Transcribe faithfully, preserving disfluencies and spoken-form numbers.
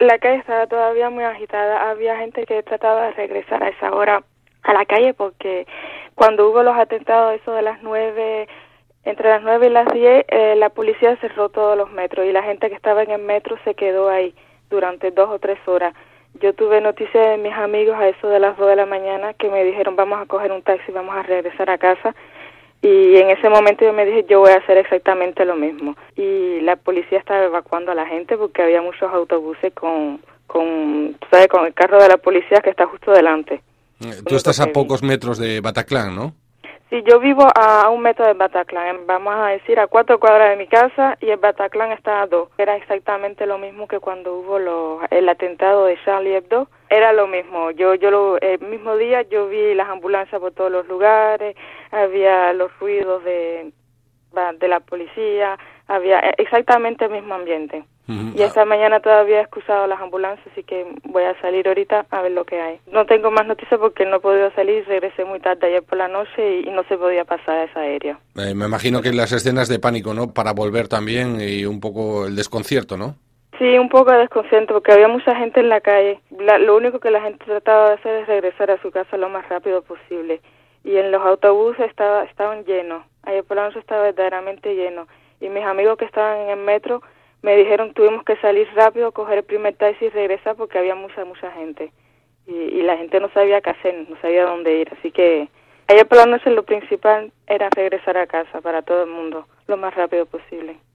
La calle estaba todavía muy agitada. Había gente que trataba de regresar a esa hora a la calle porque cuando hubo los atentados, eso de las nueve, entre las nueve y las diez, eh, la policía cerró todos los metros y la gente que estaba en el metro se quedó ahí durante dos o tres horas. Yo tuve noticias de mis amigos a eso de las dos de la mañana que me dijeron vamos a coger un taxi, vamos a regresar a casa. Y en ese momento yo me dije, yo voy a hacer exactamente lo mismo. Y la policía estaba evacuando a la gente porque había muchos autobuses con, con, ¿sabes? Con el carro de la policía que está justo delante. Tú estás a pocos metros de Bataclan, ¿no? Sí, yo vivo a un metro de Bataclan, vamos a decir a cuatro cuadras de mi casa y el Bataclan está a dos. Era exactamente lo mismo que cuando hubo los, el atentado de Charlie Hebdo. Era lo mismo. Yo, yo lo, el mismo día yo vi las ambulancias por todos los lugares, había los ruidos de, de la policía, había exactamente el mismo ambiente. Uh-huh. Y esta mañana todavía he excusado las ambulancias, así que voy a salir ahorita a ver lo que hay. No tengo más noticias porque no he podido salir, regresé muy tarde ayer por la noche y, y no se podía pasar a esa área. Eh, me imagino que las escenas de pánico, ¿no? Para volver también y un poco el desconcierto, ¿no? Sí, un poco de desconcierto porque había mucha gente en la calle. La, lo único que la gente trataba de hacer es regresar a su casa lo más rápido posible. Y en los autobuses estaba, estaban llenos. Ayer por la noche estaba verdaderamente lleno. Y mis amigos que estaban en el metro me dijeron tuvimos que salir rápido, coger el primer taxi y regresar porque había mucha, mucha gente. Y, y la gente no sabía qué hacer, no sabía dónde ir. Así que ayer por la noche lo principal era regresar a casa para todo el mundo lo más rápido posible.